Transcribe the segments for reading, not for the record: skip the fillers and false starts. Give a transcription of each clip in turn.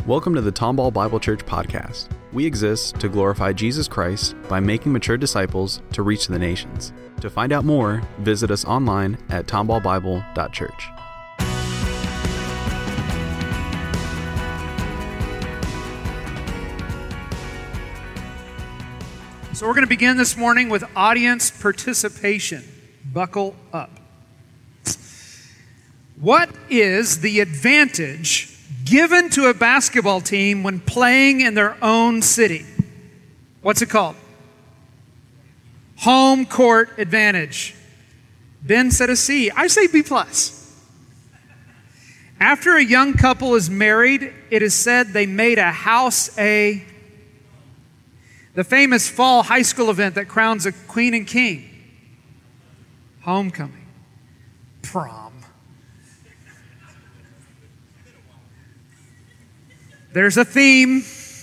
Welcome to the Tomball Bible Church podcast. We exist to glorify Jesus Christ by making mature disciples to reach the nations. To find out more, visit us online at tomballbible.church. So we're going to begin this morning with audience participation. Buckle up. What is the advantage given to a basketball team when playing in their own city? What's it called? Home court advantage. Ben said a C. I say B+. After a young couple is married, it is said they made a house the famous fall high school event that crowns a queen and king. Homecoming. Prom. There's a theme.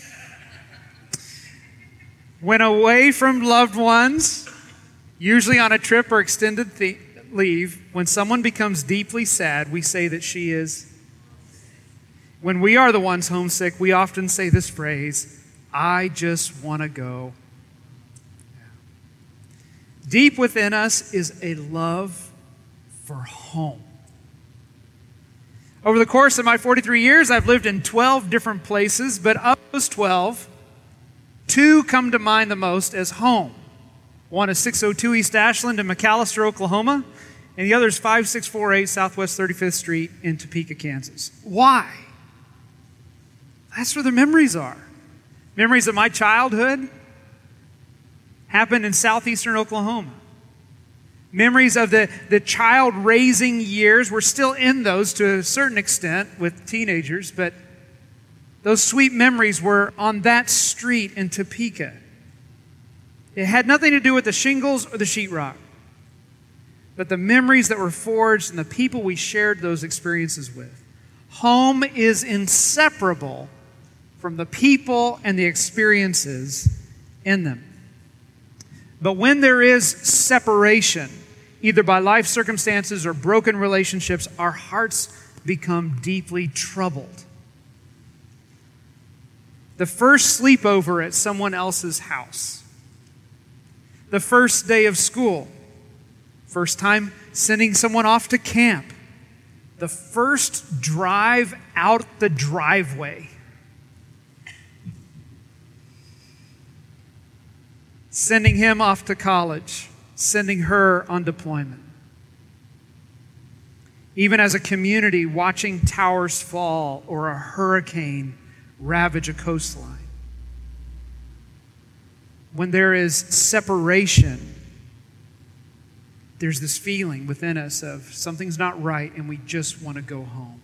When away from loved ones, usually on a trip or extended leave, when someone becomes deeply sad, we say that she is. When we are the ones homesick, we often say this phrase, I just want to go. Deep within us is a love for home. Over the course of my 43 years, I've lived in 12 different places, but of those 12, 2 come to mind the most as home. One is 602 East Ashland in McAlester, Oklahoma, and the other is 5648 Southwest 35th Street in Topeka, Kansas. Why? That's where the memories are. Memories of my childhood happened in southeastern Oklahoma. Memories of the child-raising years, we're still in those to a certain extent with teenagers, but those sweet memories were on that street in Topeka. It had nothing to do with the shingles or the sheetrock, but the memories that were forged and the people we shared those experiences with. Home is inseparable from the people and the experiences in them. But when there is separation, either by life circumstances or broken relationships, our hearts become deeply troubled. The first sleepover at someone else's house, the first day of school, first time sending someone off to camp, the first drive out the driveway, sending him off to college, sending her on deployment. Even as a community, watching towers fall or a hurricane ravage a coastline. When there is separation, there's this feeling within us of something's not right and we just want to go home.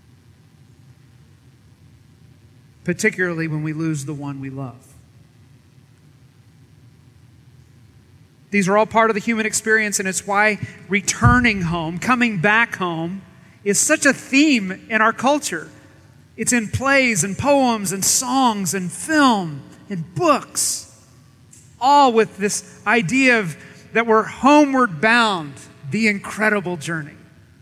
Particularly when we lose the one we love. These are all part of the human experience, and it's why returning home, coming back home, is such a theme in our culture. It's in plays and poems and songs and film and books, all with this idea of that we're homeward bound, the incredible journey.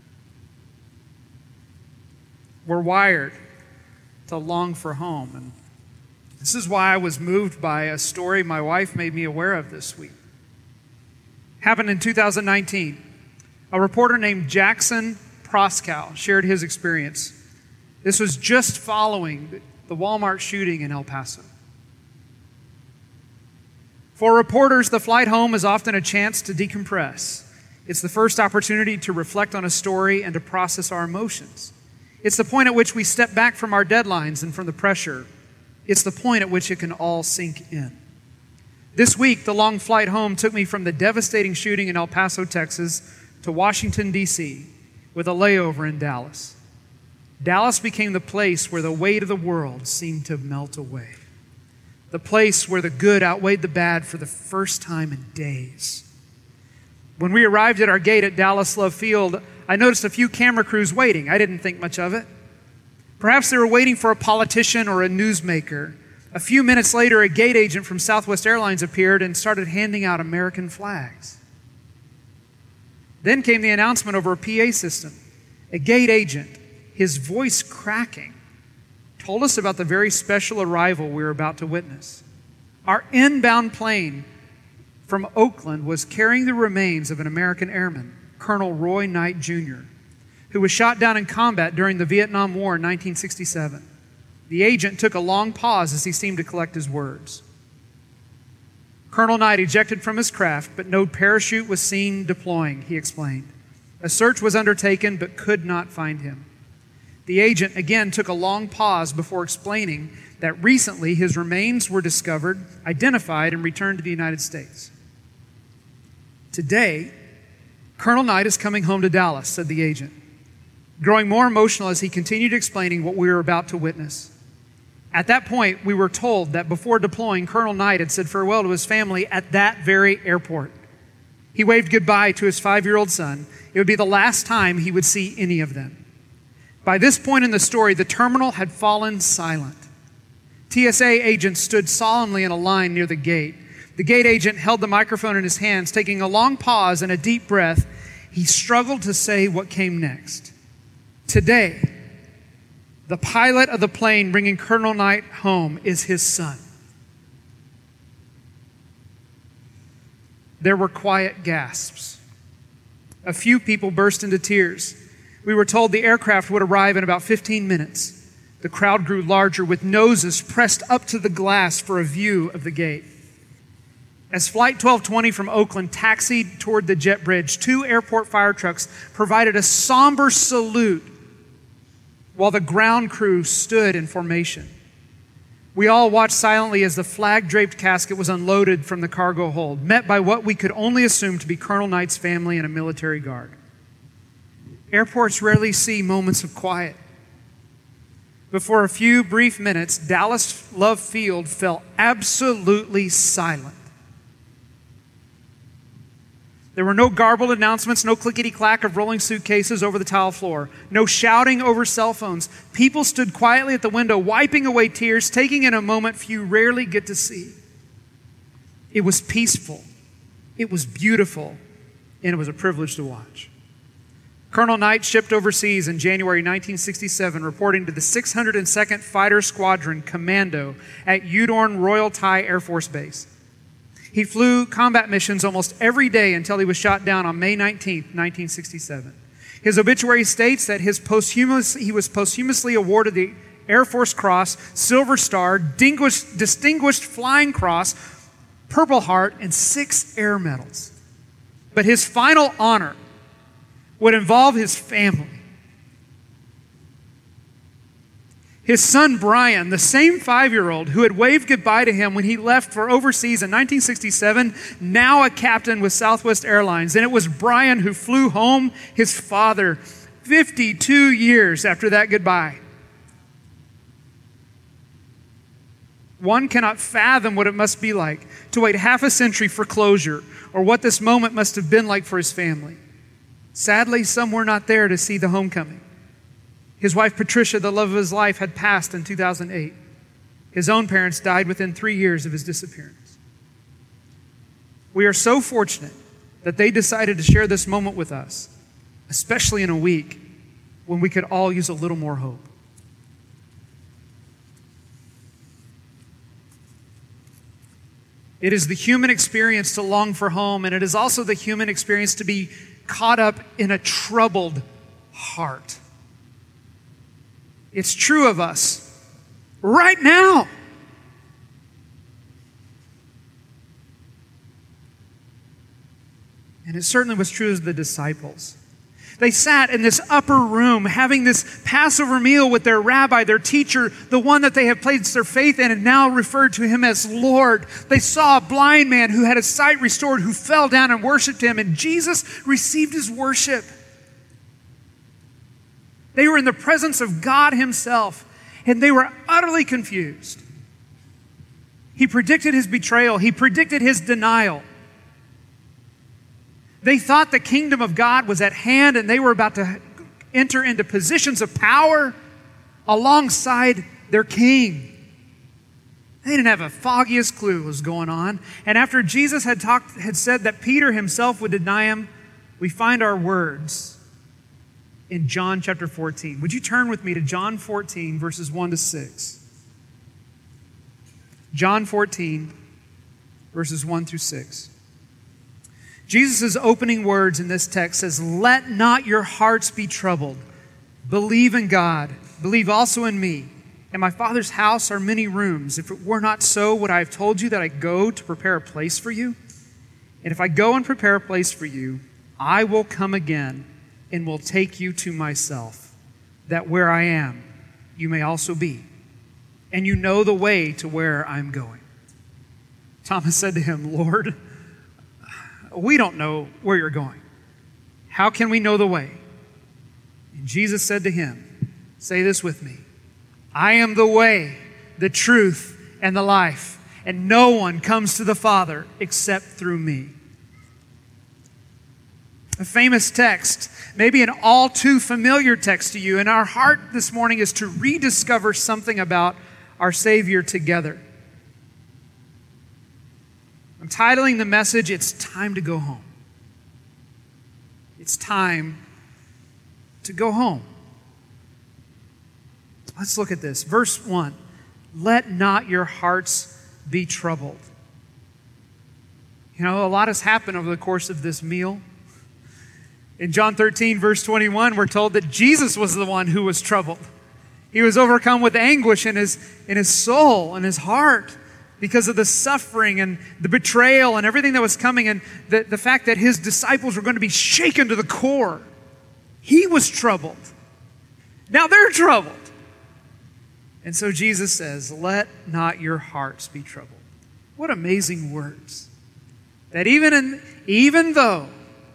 We're wired to long for home, and this is why I was moved by a story my wife made me aware of this week. Happened in 2019. A reporter named Jackson Proskow shared his experience. This was just following the Walmart shooting in El Paso. For reporters, the flight home is often a chance to decompress. It's the first opportunity to reflect on a story and to process our emotions. It's the point at which we step back from our deadlines and from the pressure. It's the point at which it can all sink in. This week, the long flight home took me from the devastating shooting in El Paso, Texas, to Washington, D.C., with a layover in Dallas. Dallas became the place where the weight of the world seemed to melt away. The place where the good outweighed the bad for the first time in days. When we arrived at our gate at Dallas Love Field, I noticed a few camera crews waiting. I didn't think much of it. Perhaps they were waiting for a politician or a newsmaker. A few minutes later, a gate agent from Southwest Airlines appeared and started handing out American flags. Then came the announcement over a PA system. A gate agent, his voice cracking, told us about the very special arrival we were about to witness. Our inbound plane from Oakland was carrying the remains of an American airman, Colonel Roy Knight, Jr., who was shot down in combat during the Vietnam War in 1967. The agent took a long pause as he seemed to collect his words. Colonel Knight ejected from his craft, but no parachute was seen deploying, he explained. A search was undertaken, but could not find him. The agent again took a long pause before explaining that recently his remains were discovered, identified, and returned to the United States. Today, Colonel Knight is coming home to Dallas, said the agent, growing more emotional as he continued explaining what we were about to witness. At that point, we were told that before deploying, Colonel Knight had said farewell to his family at that very airport. He waved goodbye to his 5-year-old son. It would be the last time he would see any of them. By this point in the story, the terminal had fallen silent. TSA agents stood solemnly in a line near the gate. The gate agent held the microphone in his hands. Taking a long pause and a deep breath, he struggled to say what came next. Today, the pilot of the plane bringing Colonel Knight home is his son. There were quiet gasps. A few people burst into tears. We were told the aircraft would arrive in about 15 minutes. The crowd grew larger, with noses pressed up to the glass for a view of the gate. As Flight 1220 from Oakland taxied toward the jet bridge, 2 airport fire trucks provided a somber salute while the ground crew stood in formation. We all watched silently as the flag-draped casket was unloaded from the cargo hold, met by what we could only assume to be Colonel Knight's family and a military guard. Airports rarely see moments of quiet. But for a few brief minutes, Dallas Love Field fell absolutely silent. There were no garbled announcements, no clickety-clack of rolling suitcases over the tile floor, no shouting over cell phones. People stood quietly at the window, wiping away tears, taking in a moment few rarely get to see. It was peaceful, it was beautiful, and it was a privilege to watch. Colonel Knight shipped overseas in January 1967, reporting to the 602nd Fighter Squadron Commando at Udorn Royal Thai Air Force Base. He flew combat missions almost every day until he was shot down on May 19, 1967. His obituary states that he was posthumously awarded the Air Force Cross, Silver Star, Distinguished Flying Cross, Purple Heart, and 6 air medals. But his final honor would involve his family. His son, Brian, the same 5-year-old who had waved goodbye to him when he left for overseas in 1967, now a captain with Southwest Airlines. And it was Brian who flew home his father 52 years after that goodbye. One cannot fathom what it must be like to wait half a century for closure, or what this moment must have been like for his family. Sadly, some were not there to see the homecoming. His wife, Patricia, the love of his life, had passed in 2008. His own parents died within 3 years of his disappearance. We are so fortunate that they decided to share this moment with us, especially in a week when we could all use a little more hope. It is the human experience to long for home, and it is also the human experience to be caught up in a troubled heart. It's true of us right now. And it certainly was true of the disciples. They sat in this upper room having this Passover meal with their rabbi, their teacher, the one that they have placed their faith in and now referred to him as Lord. They saw a blind man who had his sight restored, who fell down and worshiped him, and Jesus received his worship. They were in the presence of God himself, and they were utterly confused. He predicted his betrayal. He predicted his denial. They thought the kingdom of God was at hand, and they were about to enter into positions of power alongside their king. They didn't have a foggiest clue what was going on. And after Jesus had said that Peter himself would deny him, we find our words. in John chapter 14. Would you turn with me to John 14, verses 1 to 6? John 14, verses 1 through 6. Jesus' opening words in this text says, "Let not your hearts be troubled. Believe in God. Believe also in me. In my Father's house are many rooms. If it were not so, would I have told you that I go to prepare a place for you? And if I go and prepare a place for you, I will come again and will take you to myself, that where I am, you may also be. And you know the way to where I'm going." Thomas said to him, "Lord, we don't know where you're going. How can we know the way?" And Jesus said to him, say this with me, "I am the way, the truth, and the life, and no one comes to the Father except through me." A famous text, maybe an all too familiar text to you, and our heart this morning is to rediscover something about our Savior together. I'm titling the message, "It's Time to Go Home." It's time to go home. Let's look at this. Verse 1, "Let not your hearts be troubled." You know, a lot has happened over the course of this meal. In John 13, verse 21, we're told that Jesus was the one who was troubled. He was overcome with anguish in his soul and his heart because of the suffering and the betrayal and everything that was coming, and the fact that his disciples were going to be shaken to the core. He was troubled. Now they're troubled. And so Jesus says, "Let not your hearts be troubled." What amazing words. That even though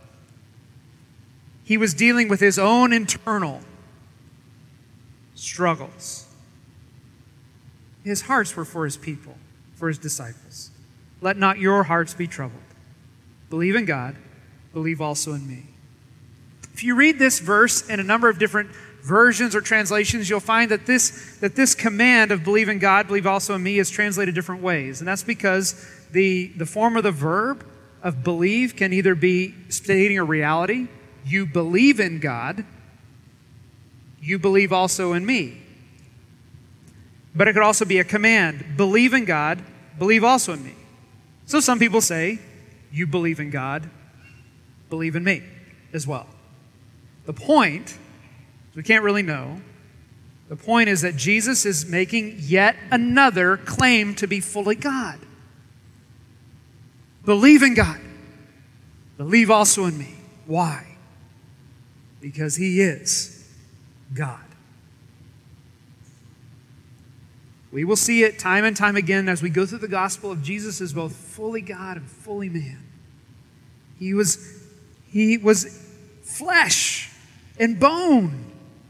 he was dealing with his own internal struggles, his hearts were for his people, for his disciples. "Let not your hearts be troubled. Believe in God. Believe also in me." If you read this verse in a number of different versions or translations, you'll find that this command of believe in God, believe also in me is translated different ways. And that's because the form of the verb of believe can either be stating a reality, you believe in God, you believe also in me. But it could also be a command, believe in God, believe also in me. So some people say, you believe in God, believe in me as well. The point, we can't really know, the point is that Jesus is making yet another claim to be fully God. Believe in God. Believe also in me. Why? Because He is God. We will see it time and time again as we go through the gospel of Jesus as both fully God and fully man. He was flesh and bone,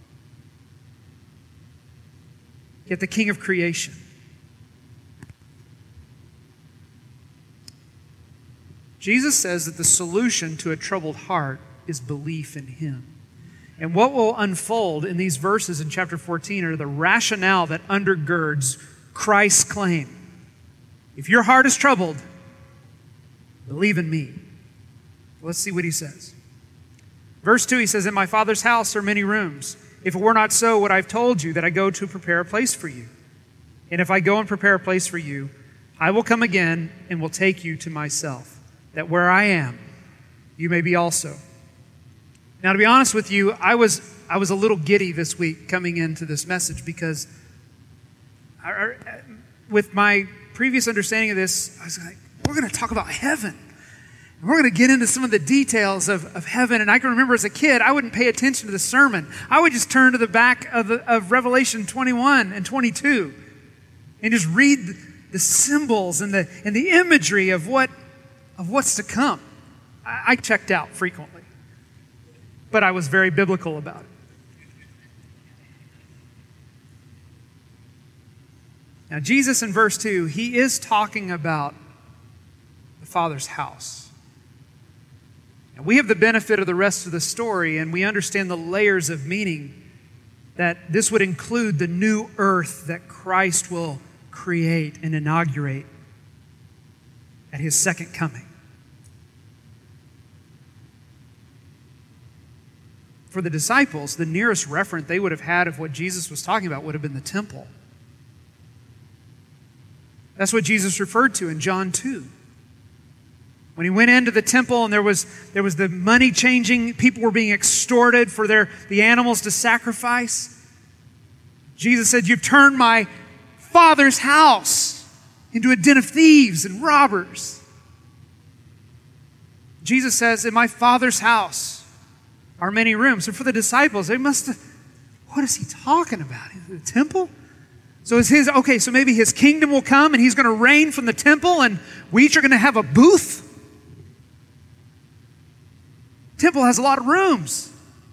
yet the King of creation. Jesus says that the solution to a troubled heart is belief in Him. And what will unfold in these verses in chapter 14 are the rationale that undergirds Christ's claim. If your heart is troubled, believe in me. Let's see what He says. Verse 2, He says, "In my Father's house are many rooms. If it were not so, would I have told you that I go to prepare a place for you? And if I go and prepare a place for you, I will come again and will take you to myself, that where I am, you may be also." Now, to be honest with you, I was a little giddy this week coming into this message because with my previous understanding of this, I was like, we're going to talk about heaven. And we're going to get into some of the details of heaven. And I can remember as a kid, I wouldn't pay attention to the sermon. I would just turn to the back of Revelation 21 and 22 and just read the symbols and the imagery of what's to come. I checked out frequently, but I was very biblical about it. Now, Jesus in verse 2, He is talking about the Father's house. And we have the benefit of the rest of the story, and we understand the layers of meaning that this would include the new earth that Christ will create and inaugurate at His second coming. for the disciples, the nearest reference they would have had of what Jesus was talking about would have been the temple. That's what Jesus referred to in John 2. When he went into the temple and there was the money changing, people were being extorted for the animals to sacrifice. Jesus said, "You've turned my Father's house into a den of thieves and robbers." Jesus says, "In my Father's house are many rooms." And for the disciples, they must have, what is he talking about? The temple? So so maybe his kingdom will come and he's going to reign from the temple and we each are going to have a booth? Temple has a lot of rooms.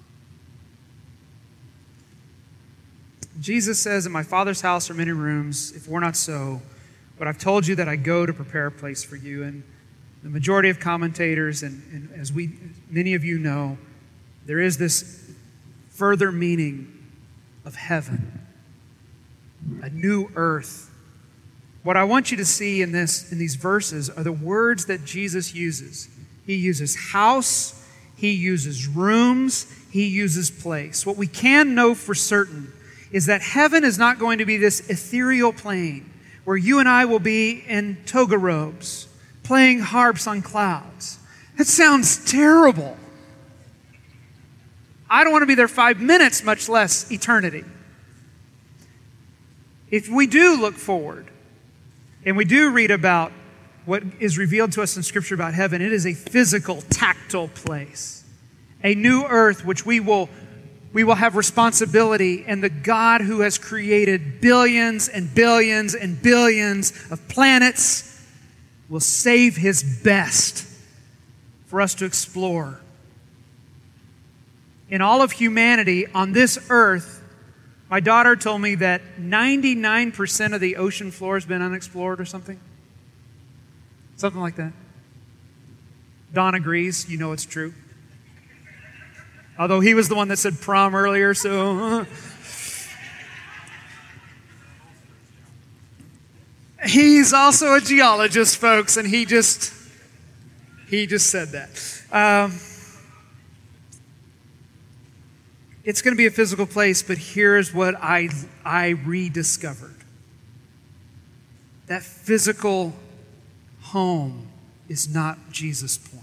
Jesus says, "In my Father's house are many rooms. If we're not so, but I've told you that I go to prepare a place for you." And the majority of commentators, and as many of you know, there is this further meaning of heaven, a new earth. What I want you to see in these verses are the words that Jesus uses. He uses house, he uses rooms, he uses place. What we can know for certain is that heaven is not going to be this ethereal plane where you and I will be in toga robes, playing harps on clouds. That sounds terrible. I don't want to be there 5 minutes, much less eternity. If we do look forward and we do read about what is revealed to us in Scripture about heaven, it is a physical, tactile place. A new earth which we will have responsibility, and the God who has created billions and billions and billions of planets will save his best for us to explore. In all of humanity on this earth, my daughter told me that 99% of the ocean floor has been unexplored or something. Something like that. Don agrees. You know it's true. Although he was the one that said prom earlier, so... He's also a geologist, folks, and he just said that. It's going to be a physical place, but here's what I rediscovered. That physical home is not Jesus' point.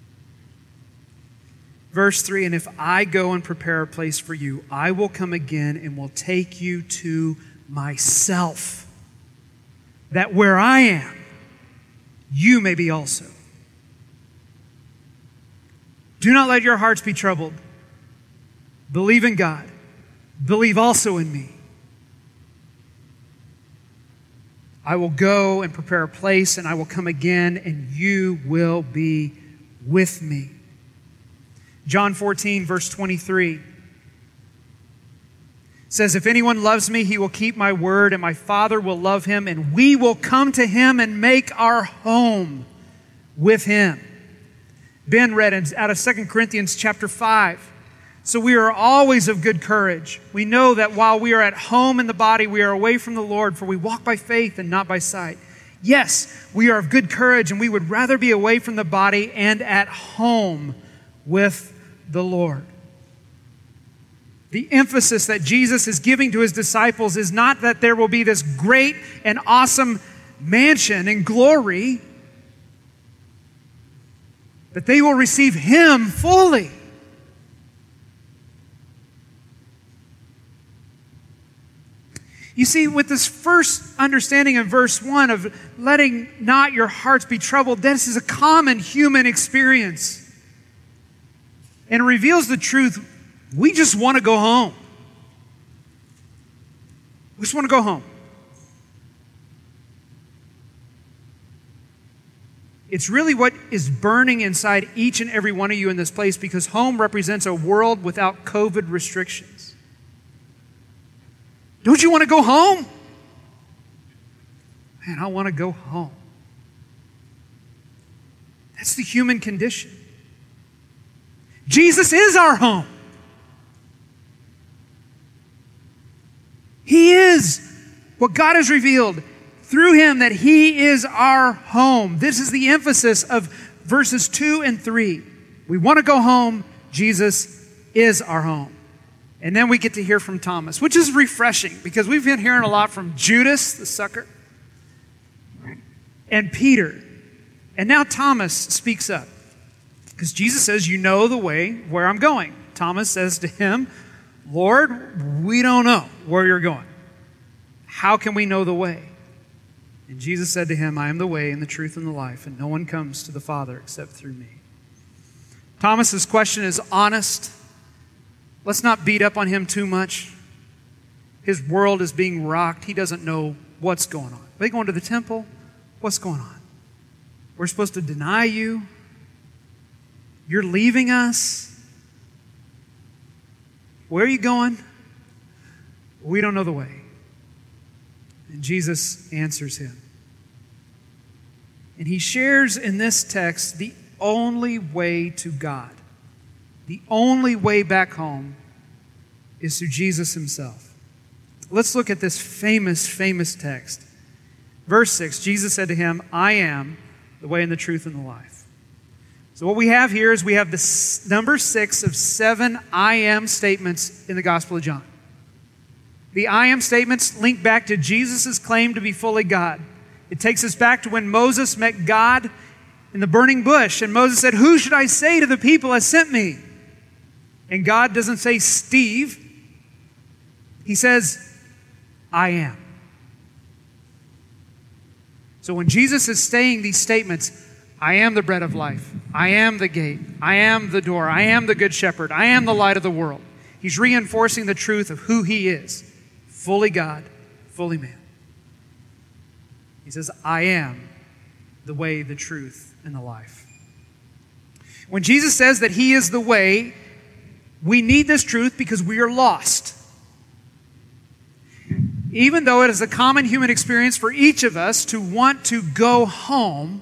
Verse 3, "And if I go and prepare a place for you, I will come again and will take you to myself, that where I am, you may be also. Do not let your hearts be troubled. Believe in God. Believe also in me. I will go and prepare a place, and I will come again, and you will be with me." John 14, verse 23 says, "If anyone loves me, he will keep my word, and my Father will love him, and we will come to him and make our home with him." Ben read out of 2 Corinthians chapter 5. "So we are always of good courage. We know that while we are at home in the body, we are away from the Lord, for we walk by faith and not by sight. Yes, we are of good courage, and we would rather be away from the body and at home with the Lord." The emphasis that Jesus is giving to his disciples is not that there will be this great and awesome mansion and glory, but they will receive him fully. You see, with this first understanding in verse 1 of letting not your hearts be troubled, this is a common human experience. And it reveals the truth. We just want to go home. We just want to go home. It's really what is burning inside each and every one of you in this place, because home represents a world without COVID restrictions. Don't you want to go home? Man, I want to go home. That's the human condition. Jesus is our home. He is what God has revealed through him, that he is our home. This is the emphasis of verses 2 and 3. We want to go home. Jesus is our home. And then we get to hear from Thomas, which is refreshing because we've been hearing a lot from Judas, the sucker, and Peter. And now Thomas speaks up because Jesus says, you know the way where I'm going. Thomas says to him, Lord, we don't know where you're going. How can we know the way? And Jesus said to him, I am the way and the truth and the life, and no one comes to the Father except through me. Thomas's question is honest. Let's not beat up on him too much. His world is being rocked. He doesn't know what's going on. Are they going to the temple? What's going on? We're supposed to deny you. You're leaving us. Where are you going? We don't know the way. And Jesus answers him. And he shares in this text the only way to God. The only way back home is through Jesus himself. Let's look at this famous, famous text. Verse 6, Jesus said to him, I am the way and the truth and the life. So what we have here is we have the number 6 of 7 I am statements in the Gospel of John. The I am statements link back to Jesus' claim to be fully God. It takes us back to when Moses met God in the burning bush, and Moses said, who should I say to the people that sent me? And God doesn't say Steve. He says, I am. So when Jesus is saying these statements, I am the bread of life, I am the gate, I am the door, I am the good shepherd, I am the light of the world, he's reinforcing the truth of who he is, fully God, fully man. He says, I am the way, the truth, and the life. When Jesus says that he is the way, we need this truth because we are lost. Even though it is a common human experience for each of us to want to go home,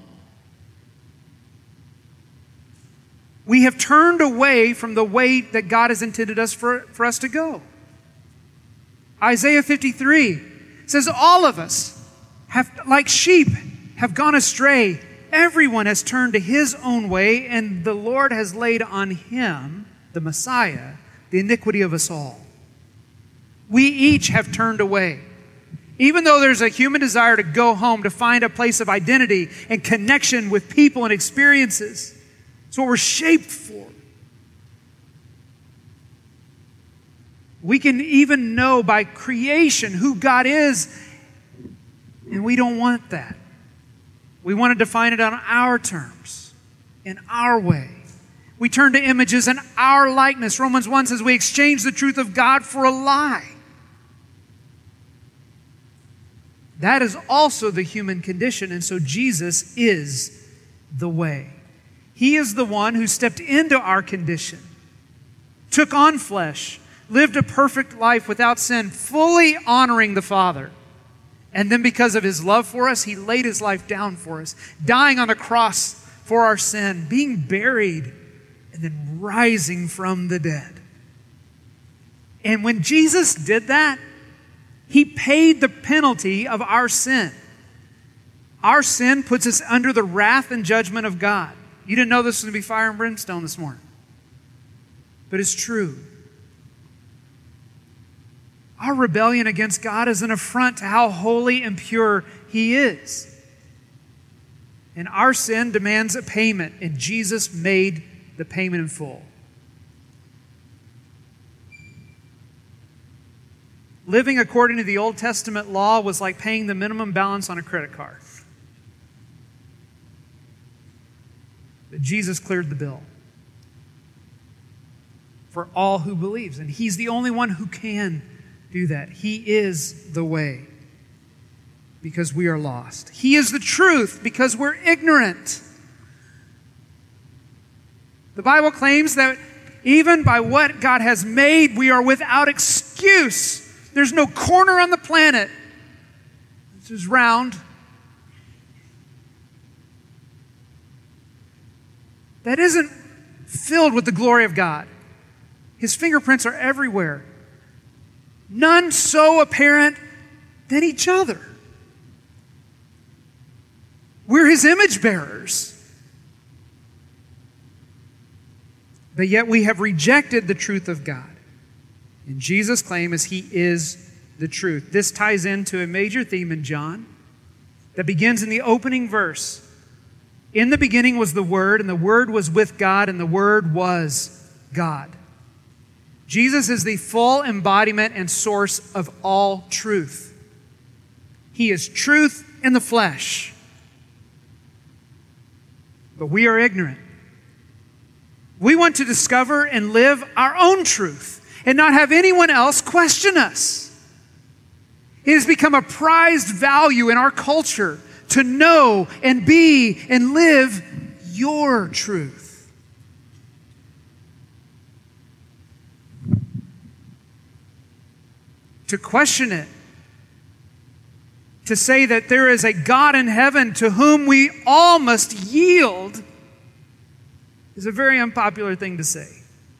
we have turned away from the way that God has intended us for us to go. Isaiah 53 says, all of us have, like sheep, have gone astray. Everyone has turned to his own way, and the Lord has laid on him, the Messiah, the iniquity of us all. We each have turned away. Even though there's a human desire to go home, to find a place of identity and connection with people and experiences. It's what we're shaped for. We can even know by creation who God is, and we don't want that. We want to define it on our terms, in our way. We turn to images in our likeness. Romans 1 says we exchange the truth of God for a lie. That is also the human condition, and so Jesus is the way. He is the one who stepped into our condition, took on flesh, lived a perfect life without sin, fully honoring the Father. And then because of his love for us, he laid his life down for us, dying on the cross for our sin, being buried, and then rising from the dead. And when Jesus did that, he paid the penalty of our sin. Our sin puts us under the wrath and judgment of God. You didn't know this was going to be fire and brimstone this morning. But it's true. Our rebellion against God is an affront to how holy and pure he is. And our sin demands a payment, and Jesus made the payment in full. Living according to the Old Testament law was like paying the minimum balance on a credit card. But Jesus cleared the bill for all who believes, and he's the only one who can do that. He is the way because we are lost. He is the truth because we're ignorant. The Bible claims that even by what God has made, we are without excuse. There's no corner on the planet this is round that isn't filled with the glory of God. His fingerprints are everywhere. None so apparent than each other. We're his image bearers. But yet we have rejected the truth of God. And Jesus' claim is He is the truth. This ties into a major theme in John that begins in the opening verse. In the beginning was the Word, and the Word was with God, and the Word was God. Jesus is the full embodiment and source of all truth. He is truth in the flesh. But we are ignorant. We want to discover and live our own truth and not have anyone else question us. It has become a prized value in our culture to know and be and live your truth. To question it, to say that there is a God in heaven to whom we all must yield, is a very unpopular thing to say.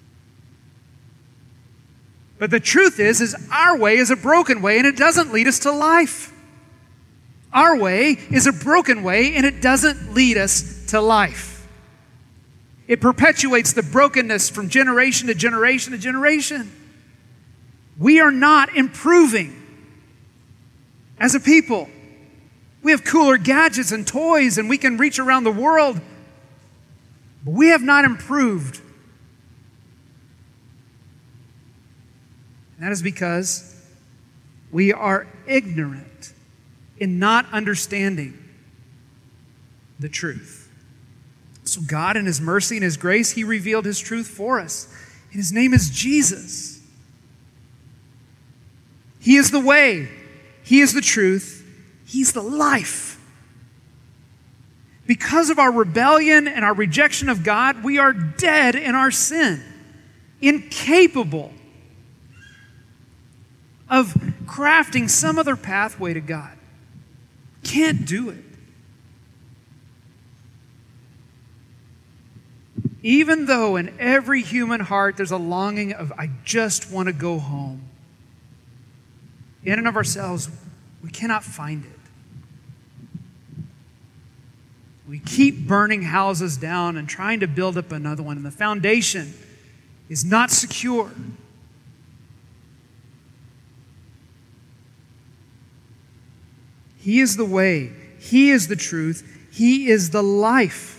But the truth is our way is a broken way, and it doesn't lead us to life. Our way is a broken way, and it doesn't lead us to life. It perpetuates the brokenness from generation to generation to generation. We are not improving as a people. We have cooler gadgets and toys, and we can reach around the world, but we have not improved. And that is because we are ignorant in not understanding the truth. So God, in His mercy and His grace, He revealed His truth for us. And His name is Jesus. He is the way. He is the truth. He's the life. Because of our rebellion and our rejection of God, we are dead in our sin, incapable of crafting some other pathway to God. Can't do it. Even though in every human heart there's a longing of, I just want to go home. In and of ourselves, we cannot find it. We keep burning houses down and trying to build up another one, and the foundation is not secure. He is the way. He is the truth. He is the life.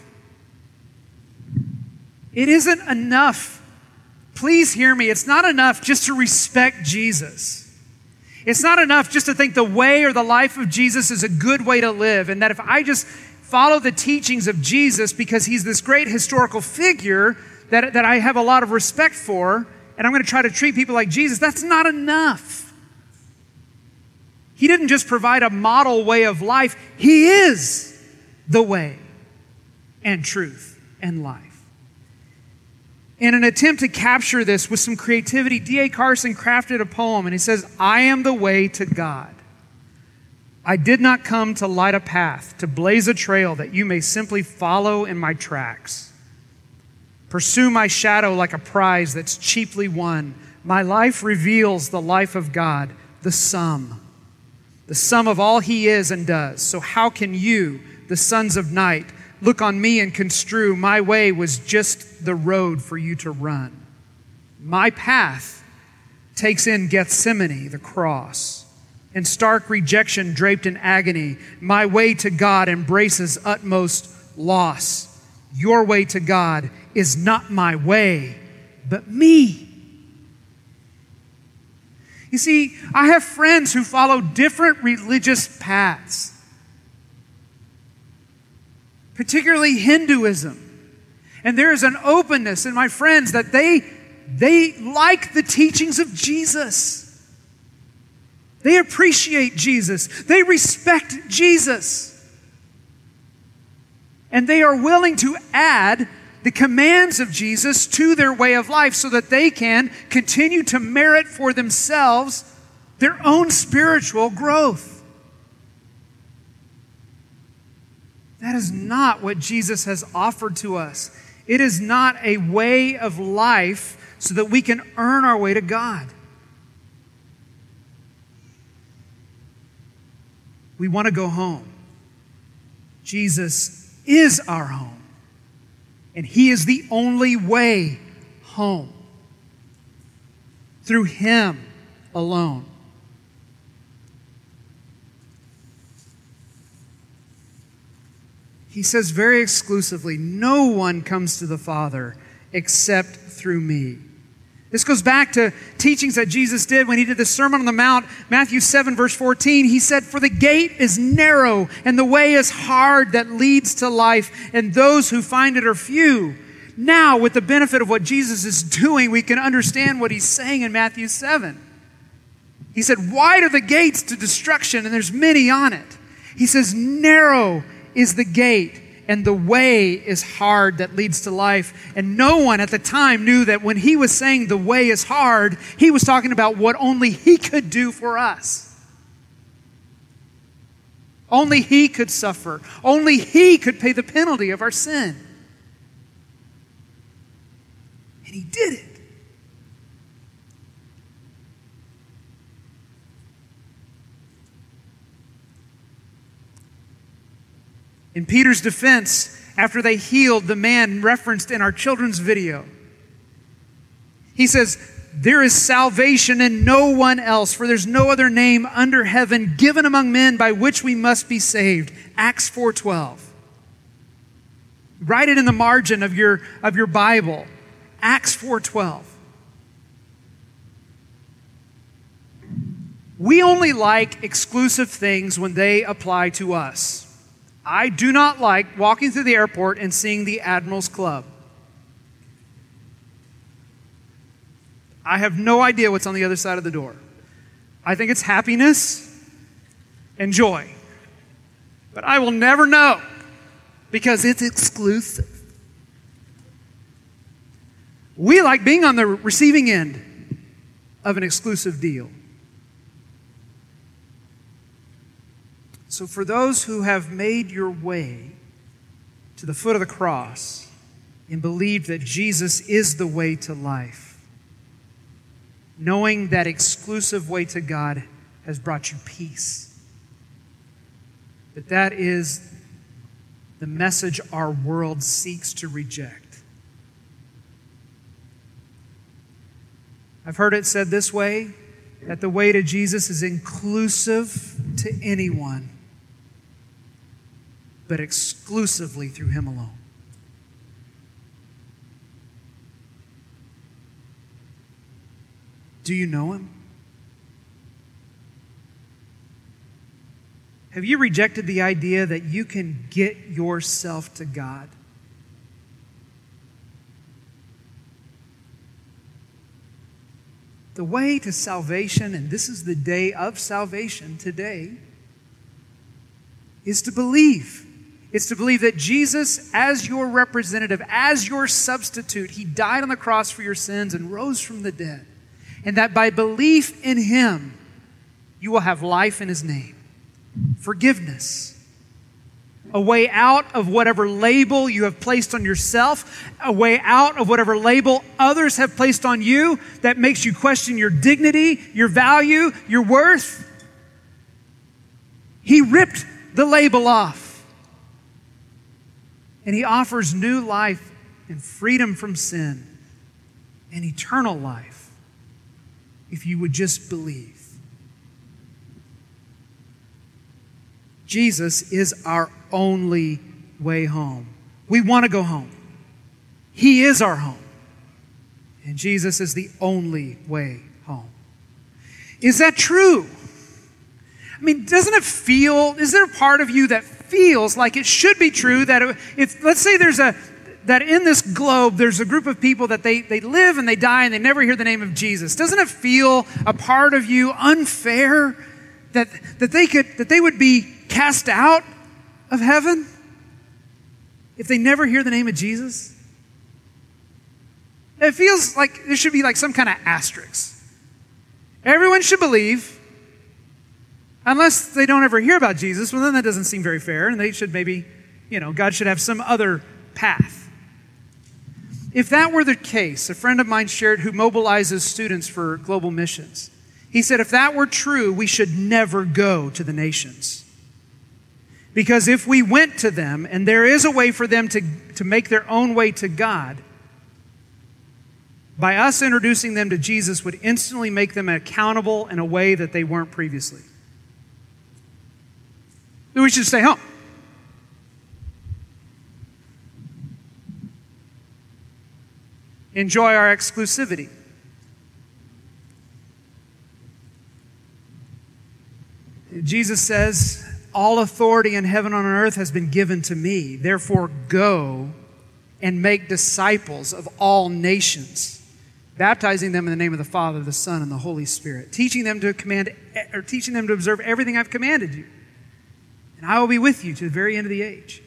It isn't enough. Please hear me. It's not enough just to respect Jesus. It's not enough just to think the way or the life of Jesus is a good way to live, and that if I just follow the teachings of Jesus because He's this great historical figure that I have a lot of respect for, and I'm going to try to treat people like Jesus, that's not enough. He didn't just provide a model way of life. He is the way and truth and life. In an attempt to capture this with some creativity, D.A. Carson crafted a poem, and he says, I am the way to God. I did not come to light a path, to blaze a trail that you may simply follow in my tracks. Pursue my shadow like a prize that's cheaply won. My life reveals the life of God, the sum of all He is and does. So how can you, the sons of night, look on me and construe my way was just the road for you to run? My path takes in Gethsemane, the cross, and stark rejection draped in agony. My way to God embraces utmost loss. Your way to God is not my way, but me. You see, I have friends who follow different religious paths, particularly Hinduism. And there is an openness in my friends that they like the teachings of Jesus. They appreciate Jesus. They respect Jesus. And they are willing to add the commands of Jesus to their way of life so that they can continue to merit for themselves their own spiritual growth. That is not what Jesus has offered to us. It is not a way of life so that we can earn our way to God. We want to go home. Jesus is our home. And He is the only way home through Him alone. He says very exclusively, no one comes to the Father except through me. This goes back to teachings that Jesus did when He did the Sermon on the Mount, Matthew 7, verse 14. He said, "For the gate is narrow and the way is hard that leads to life, and those who find it are few." Now, with the benefit of what Jesus is doing, we can understand what He's saying in Matthew 7. He said, "Wide are the gates to destruction, and there's many on it." He says, "Narrow is the gate, and the way is hard that leads to life." And no one at the time knew that when He was saying the way is hard, He was talking about what only He could do for us. Only He could suffer. Only He could pay the penalty of our sin. And He did it. In Peter's defense, after they healed the man referenced in our children's video, he says, "There is salvation in no one else, for there's no other name under heaven given among men by which we must be saved." Acts 4:12. Write it in the margin of your Bible. Acts 4:12. We only like exclusive things when they apply to us. I do not like walking through the airport and seeing the Admiral's Club. I have no idea what's on the other side of the door. I think it's happiness and joy. But I will never know because it's exclusive. We like being on the receiving end of an exclusive deal. So for those who have made your way to the foot of the cross and believed that Jesus is the way to life, knowing that exclusive way to God has brought you peace, that is the message our world seeks to reject. I've heard it said this way, that the way to Jesus is inclusive to anyone, but exclusively through Him alone. Do you know Him? Have you rejected the idea that you can get yourself to God? The way to salvation, and this is the day of salvation today, is to believe. It's to believe that Jesus, as your representative, as your substitute, He died on the cross for your sins and rose from the dead. And that by belief in Him, you will have life in His name. Forgiveness. A way out of whatever label you have placed on yourself. A way out of whatever label others have placed on you that makes you question your dignity, your value, your worth. He ripped the label off. And He offers new life and freedom from sin and eternal life if you would just believe. Jesus is our only way home. We want to go home. He is our home. And Jesus is the only way home. Is that true? I mean, doesn't it feel, is there a part of you that feels like it should be true that if let's say that in this globe there's a group of people that they live and they die and they never hear the name of Jesus. Doesn't it feel a part of you unfair that they would be cast out of heaven if they never hear the name of Jesus? It feels like there should be like some kind of asterisk. Everyone should believe. Unless they don't ever hear about Jesus, well, then that doesn't seem very fair, and they should maybe, God should have some other path. If that were the case, a friend of mine shared who mobilizes students for global missions. He said, if that were true, we should never go to the nations. Because if we went to them, and there is a way for them to make their own way to God, by us introducing them to Jesus would instantly make them accountable in a way that they weren't previously. We should stay home. Enjoy our exclusivity. Jesus says, all authority in heaven and on earth has been given to me. Therefore, go and make disciples of all nations, baptizing them in the name of the Father, the Son, and the Holy Spirit, teaching them to observe everything I've commanded you. And I will be with you to the very end of the age.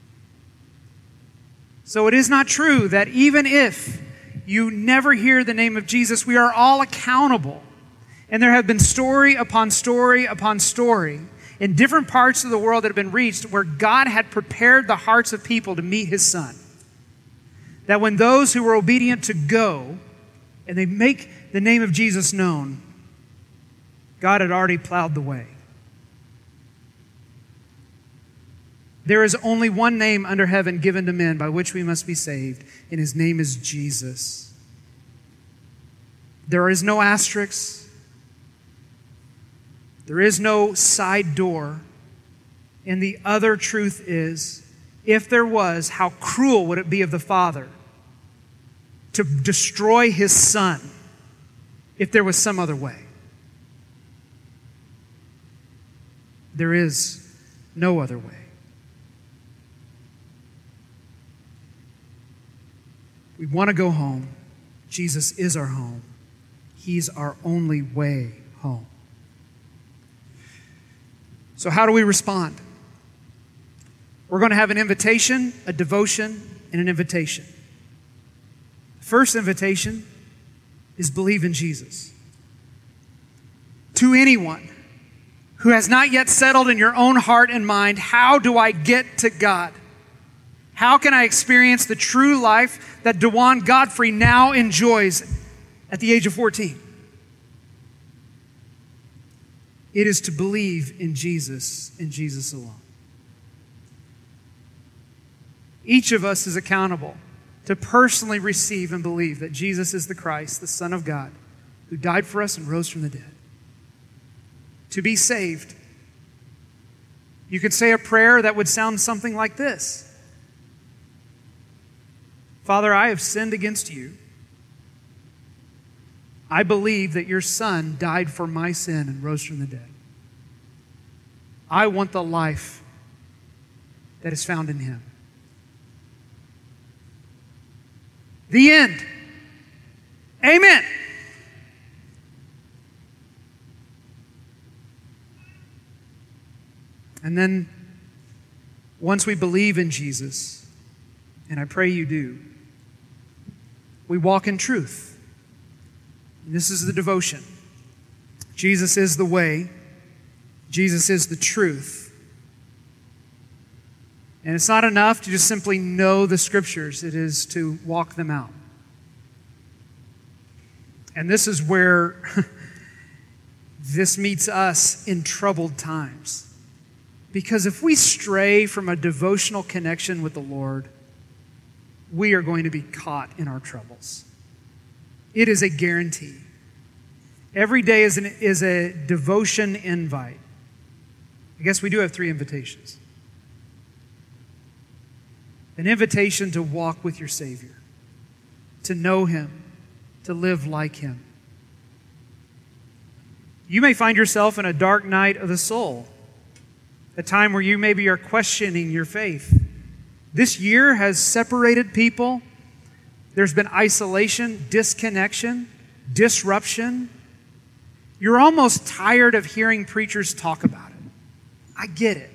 So it is not true that even if you never hear the name of Jesus, we are all accountable. And there have been story upon story upon story in different parts of the world that have been reached where God had prepared the hearts of people to meet His Son. That when those who were obedient to go and they make the name of Jesus known, God had already plowed the way. There is only one name under heaven given to men by which we must be saved, and His name is Jesus. There is no asterisk. There is no side door. And the other truth is, if there was, how cruel would it be of the Father to destroy His Son if there was some other way? There is no other way. We want to go home. Jesus is our home. He's our only way home. So how do we respond? We're going to have an invitation, a devotion, and an invitation. The first invitation is believe in Jesus. To anyone who has not yet settled in your own heart and mind, how do I get to God? How can I experience the true life that Dewan Godfrey now enjoys at the age of 14? It is to believe in Jesus and Jesus alone. Each of us is accountable to personally receive and believe that Jesus is the Christ, the Son of God, who died for us and rose from the dead. To be saved, you could say a prayer that would sound something like this. Father, I have sinned against you. I believe that your Son died for my sin and rose from the dead. I want the life that is found in Him. The end. Amen. And then, once we believe in Jesus, and I pray you do, we walk in truth. And this is the devotion. Jesus is the way. Jesus is the truth. And it's not enough to just simply know the Scriptures. It is to walk them out. And this is where this meets us in troubled times. Because if we stray from a devotional connection with the Lord, we are going to be caught in our troubles. It is a guarantee. Every day is a devotion invite. I guess we do have 3 invitations. An invitation to walk with your Savior, to know Him, to live like Him. You may find yourself in a dark night of the soul, a time where you maybe are questioning your faith. This year has separated people. There's been isolation, disconnection, disruption. You're almost tired of hearing preachers talk about it. I get it.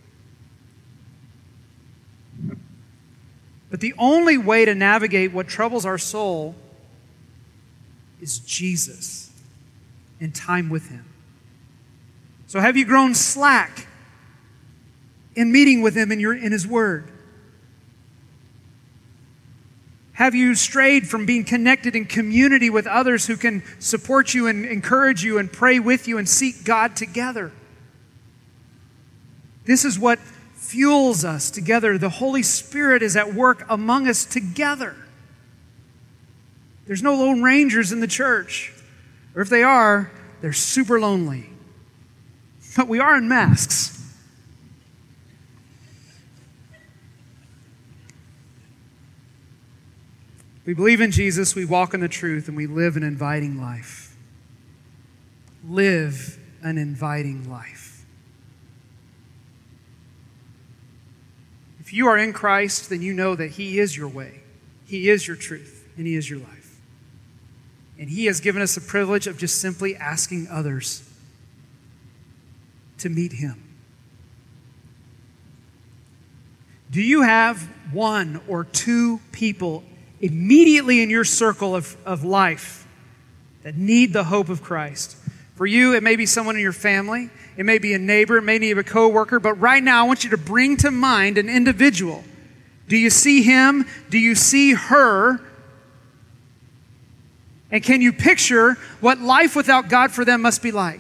But the only way to navigate what troubles our soul is Jesus and time with Him. So have you grown slack in meeting with Him in His Word? Have you strayed from being connected in community with others who can support you and encourage you and pray with you and seek God together? This is what fuels us together. The Holy Spirit is at work among us together. There's no Lone Rangers in the church. Or if they are, they're super lonely. But we are in masks. We believe in Jesus, we walk in the truth, and we live an inviting life. Live an inviting life. If you are in Christ, then you know that He is your way, He is your truth, and He is your life. And He has given us the privilege of just simply asking others to meet Him. Do you have one or two people immediately in your circle of life that need the hope of Christ? For you, it may be someone in your family, it may be a neighbor, it may be a coworker, but right now I want you to bring to mind an individual. Do you see him? Do you see her? And can you picture what life without God for them must be like?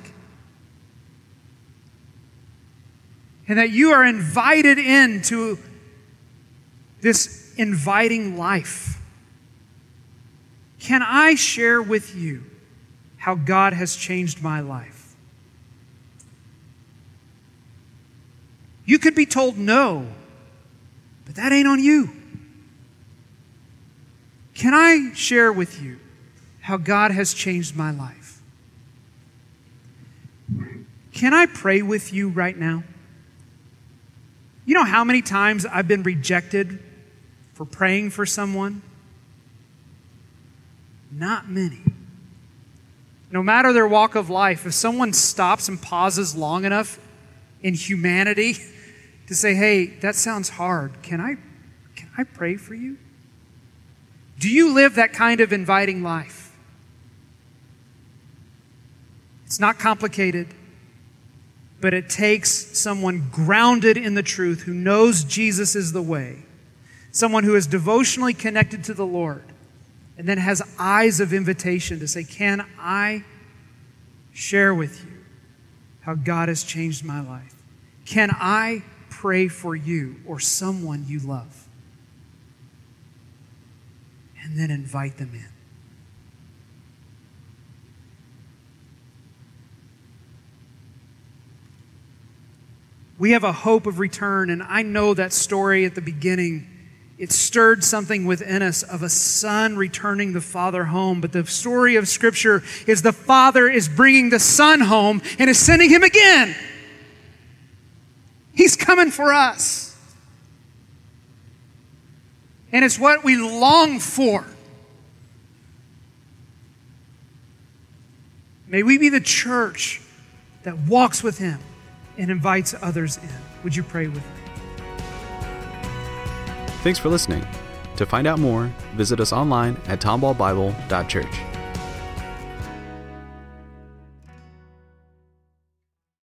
And that you are invited into this inviting life. Can I share with you how God has changed my life? You could be told no, but that ain't on you. Can I share with you how God has changed my life? Can I pray with you right now? You know how many times I've been rejected for praying for someone? Not many. No matter their walk of life, if someone stops and pauses long enough in humanity to say, hey, that sounds hard, can I pray for you? Do you live that kind of inviting life? It's not complicated, but it takes someone grounded in the truth who knows Jesus is the way, someone who is devotionally connected to the Lord, and then has eyes of invitation to say, can I share with you how God has changed my life? Can I pray for you or someone you love? And then invite them in. We have a hope of return, and I know that story at the beginning. It stirred something within us of a son returning the father home. But the story of Scripture is the father is bringing the son home and is sending him again. He's coming for us. And it's what we long for. May we be the church that walks with him and invites others in. Would you pray with me? Thanks for listening. To find out more, visit us online at tomballbible.church.